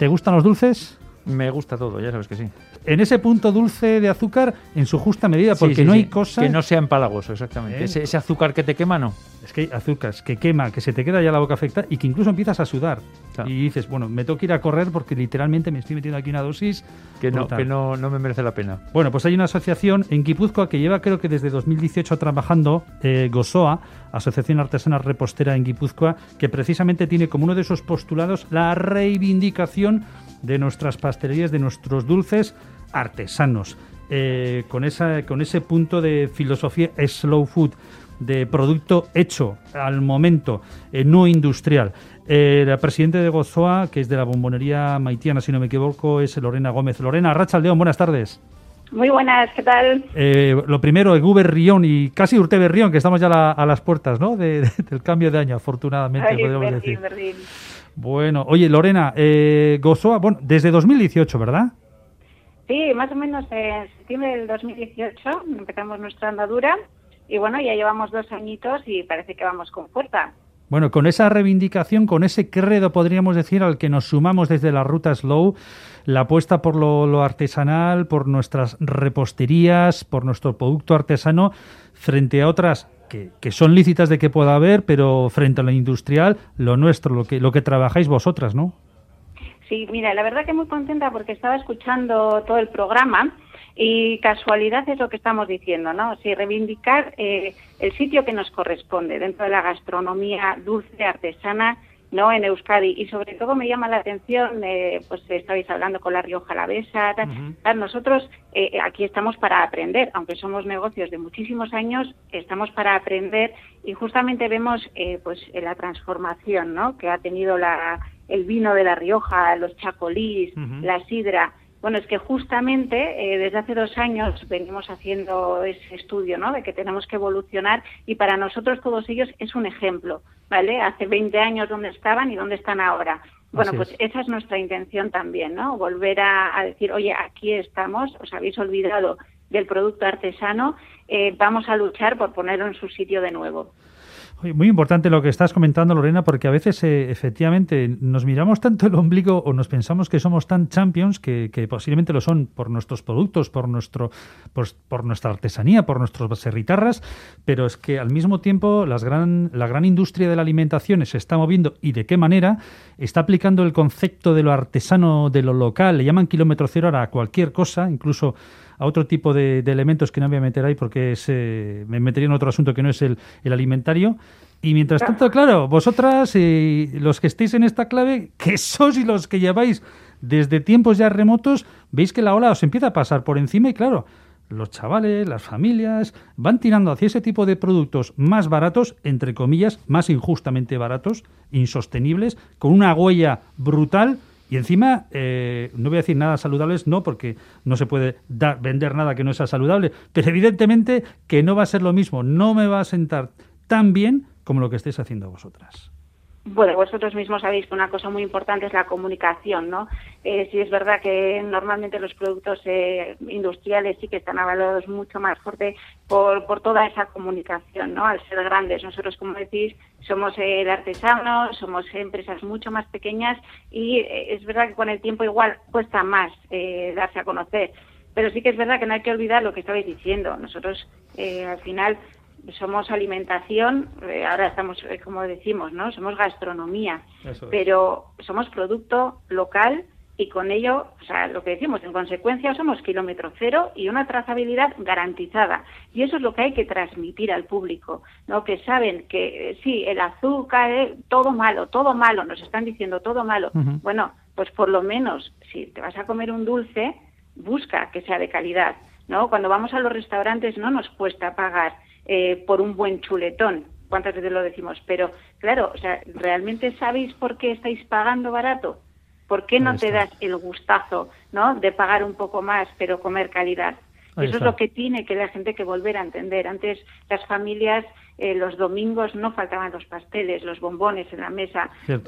¿Te gustan los dulces? Me gusta todo, ya sabes que sí. En ese punto dulce de azúcar, en su justa medida, porque Sí, no sí, hay cosa... Que no sea empalagoso, exactamente. Ese azúcar que te quema, no. Es que hay azúcares que quema, que se te queda ya la boca afectada y que incluso empiezas a sudar. Claro. Y dices, bueno, me tengo que ir a correr porque literalmente me estoy metiendo aquí una dosis Que brutal. no me merece la pena. Bueno, pues hay una asociación en Guipúzcoa que lleva, creo que desde 2018 trabajando, Gosoa, Asociación Artesana Repostera en Guipúzcoa, que precisamente tiene como uno de sus postulados la reivindicación de nuestras pastelerías, de nuestros dulces artesanos, con ese punto de filosofía slow food, de producto hecho al momento, no industrial. La presidenta de Gozoa, que es de la bombonería maitiana, si no me equivoco, es Lorena Gómez. Lorena, Arratsaldeon, buenas tardes. Muy buenas, ¿qué tal? Lo primero, Eguber Rión y casi Urte Rión, que estamos ya a las puertas, ¿no? del cambio de año, afortunadamente, podríamos decir. Berlín. Bueno, oye, Lorena, Gozoa, bueno, desde 2018, ¿verdad? Sí, más o menos en septiembre del 2018 empezamos nuestra andadura y bueno, ya llevamos 2 añitos y parece que vamos con fuerza. Bueno, con esa reivindicación, con ese credo, podríamos decir, al que nos sumamos desde la ruta Slow, la apuesta por lo artesanal, por nuestras reposterías, por nuestro producto artesano, frente a otras que son lícitas de que pueda haber, pero frente a lo industrial, lo nuestro, lo que trabajáis vosotras, ¿no? Sí, mira, la verdad que muy contenta porque estaba escuchando todo el programa y casualidad es lo que estamos diciendo, ¿no? Sí, reivindicar el sitio que nos corresponde dentro de la gastronomía dulce, artesana, ¿no? En Euskadi. Y sobre todo me llama la atención, pues estabais hablando con La Rioja Alavesa, tal. Nosotros aquí estamos para aprender, aunque somos negocios de muchísimos años, estamos para aprender y justamente vemos pues la transformación, ¿no? Que ha tenido el vino de La Rioja, los chacolís, la sidra. Bueno, es que justamente desde hace 2 años venimos haciendo ese estudio, ¿no? De que tenemos que evolucionar y para nosotros todos ellos es un ejemplo, ¿vale? Hace 20 años dónde estaban y dónde están ahora. Bueno, pues esa es nuestra intención también, ¿no? Volver a decir, oye, aquí estamos, os habéis olvidado del producto artesano, vamos a luchar por ponerlo en su sitio de nuevo. Muy importante lo que estás comentando, Lorena, porque a veces efectivamente nos miramos tanto el ombligo o nos pensamos que somos tan champions que posiblemente lo son por nuestros productos, por nuestra artesanía, por nuestros baserritarras, pero es que al mismo tiempo la gran industria de la alimentación se está moviendo y de qué manera está aplicando el concepto de lo artesano, de lo local, le llaman kilómetro cero ahora a cualquier cosa, incluso a otro tipo de elementos que no me voy a meter ahí porque me metería en otro asunto que no es el alimentario. Y mientras tanto, claro, vosotras, los que estéis en esta clave, que sois y los que lleváis desde tiempos ya remotos, veis que la ola os empieza a pasar por encima y claro, los chavales, las familias, van tirando hacia ese tipo de productos más baratos, entre comillas, más injustamente baratos, insostenibles, con una huella brutal. Y encima, no voy a decir nada saludables, no, porque no se puede vender nada que no sea saludable, pero evidentemente que no va a ser lo mismo, no me va a sentar tan bien como lo que estáis haciendo vosotras. Bueno, vosotros mismos sabéis que una cosa muy importante es la comunicación, ¿no? Sí es verdad que normalmente los productos industriales sí que están avalados mucho más fuerte por toda esa comunicación, ¿no? Al ser grandes, nosotros, como decís, somos artesanos, somos empresas mucho más pequeñas y es verdad que con el tiempo igual cuesta más darse a conocer, pero sí que es verdad que no hay que olvidar lo que estabais diciendo. Nosotros al final somos alimentación, ahora estamos, como decimos, ¿no? Somos gastronomía, pero somos producto local y con ello, o sea, lo que decimos, en consecuencia somos kilómetro cero y una trazabilidad garantizada. Y eso es lo que hay que transmitir al público, ¿no? Que saben que sí, el azúcar, todo malo, nos están diciendo todo malo. Bueno, pues por lo menos, si te vas a comer un dulce, busca que sea de calidad, ¿no? Cuando vamos a los restaurantes no nos cuesta pagar por un buen chuletón, cuántas veces lo decimos, pero claro, o sea, ¿realmente sabéis por qué estáis pagando barato? ¿Por qué no te das el gustazo, ¿no? De pagar un poco más, pero comer calidad? Eso es lo que tiene que la gente que volver a entender. Antes las familias, los domingos no faltaban los pasteles, los bombones en la mesa.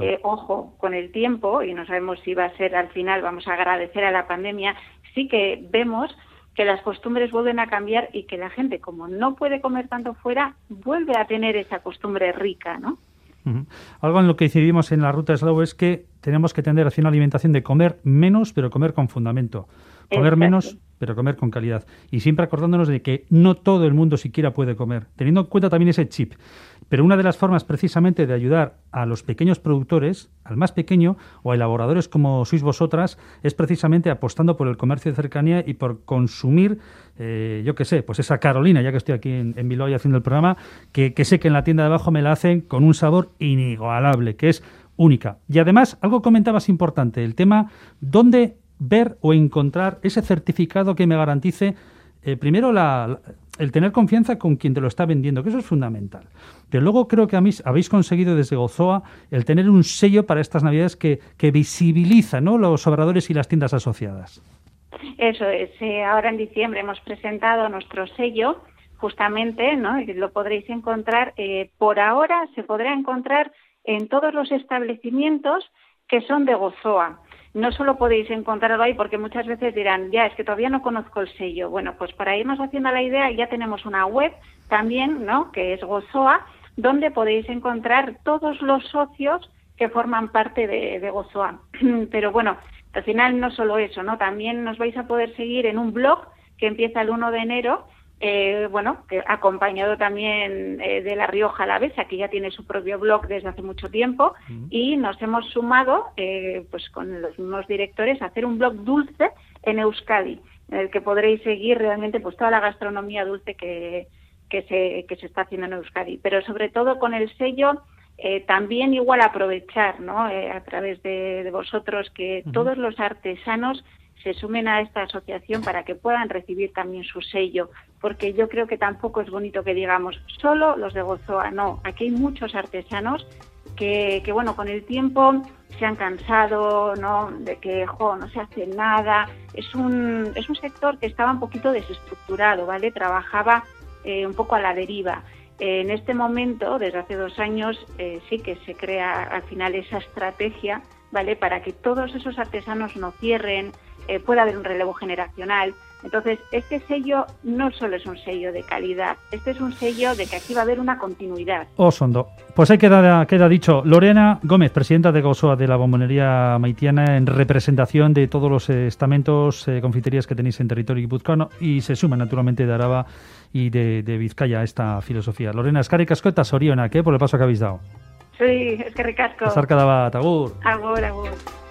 Ojo, con el tiempo, y no sabemos si va a ser al final, vamos a agradecer a la pandemia, sí que vemos que las costumbres vuelven a cambiar y que la gente, como no puede comer tanto fuera, vuelve a tener esa costumbre rica, ¿no? Uh-huh. Algo en lo que decidimos en la ruta Slow es que tenemos que tender hacia una alimentación de comer menos, pero comer con fundamento. Comer menos, pero comer con calidad. Y siempre acordándonos de que no todo el mundo siquiera puede comer, teniendo en cuenta también ese chip. Pero una de las formas precisamente de ayudar a los pequeños productores, al más pequeño, o a elaboradores como sois vosotras, es precisamente apostando por el comercio de cercanía y por consumir, yo qué sé, pues esa Carolina, ya que estoy aquí en Bilbao y haciendo el programa, que sé que en la tienda de abajo me la hacen con un sabor inigualable, que es única. Y además, algo comentabas importante, el tema, ¿dónde ver o encontrar ese certificado que me garantice, primero, el tener confianza con quien te lo está vendiendo, que eso es fundamental. Pero luego creo que habéis conseguido desde Gozoa el tener un sello para estas Navidades que visibiliza, ¿no?, los obradores y las tiendas asociadas. Eso es. Ahora en diciembre hemos presentado nuestro sello, justamente, ¿no?, y lo podréis encontrar, por ahora se podrá encontrar en todos los establecimientos que son de Gozoa. No solo podéis encontrarlo ahí, porque muchas veces dirán, ya, es que todavía no conozco el sello. Bueno, pues para irnos haciendo la idea, ya tenemos una web también, ¿no?, que es Gozoa, donde podéis encontrar todos los socios que forman parte de Gozoa. Pero bueno, al final no solo eso, ¿no? También nos vais a poder seguir en un blog que empieza el 1 de enero, que acompañado también de La Rioja Alavesa, que ya tiene su propio blog desde hace mucho tiempo, y nos hemos sumado, pues con los mismos directores, a hacer un blog dulce en Euskadi, en el que podréis seguir realmente pues toda la gastronomía dulce que se está haciendo en Euskadi. Pero sobre todo con el sello, también igual aprovechar, ¿no?, a través de vosotros, que todos los artesanos se sumen a esta asociación para que puedan recibir también su sello, porque yo creo que tampoco es bonito que digamos solo los de Gozoa, no, aquí hay muchos artesanos que bueno, con el tiempo se han cansado, ¿no?, de que no se hace nada. Es un sector que estaba un poquito desestructurado, ¿vale? Trabajaba un poco a la deriva. En este momento, desde hace 2 años, sí que se crea al final esa estrategia, ¿vale?, para que todos esos artesanos no cierren, pueda haber un relevo generacional. Entonces, este sello no solo es un sello de calidad, este es un sello de que aquí va a haber una continuidad. Osondo. Pues ahí queda dicho. Lorena Gómez, presidenta de Gozoa, de la Bombonería Maitiana, en representación de todos los estamentos, confiterías que tenéis en territorio guipuzcoano, y se suma naturalmente de Araba y de Vizcaya a esta filosofía. Lorena, eskerrik asko eta zorionak, por el paso que habéis dado. Sí, eskerrik asko. Besarkada bat, agur. Agur.